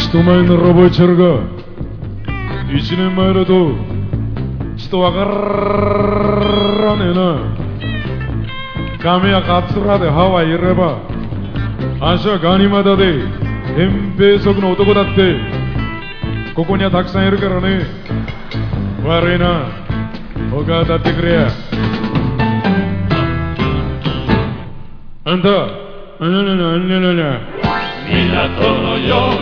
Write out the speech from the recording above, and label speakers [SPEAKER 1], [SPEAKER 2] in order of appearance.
[SPEAKER 1] 人前の覚えちゃるが、1年前だとちょっとわからねえな。髪はカツラで歯はいれば、足はガニ股で扁平足の男だって、ここにはたくさんいるからね。悪いな、他当たってくれや。あんた、あなななななな、
[SPEAKER 2] 港のよ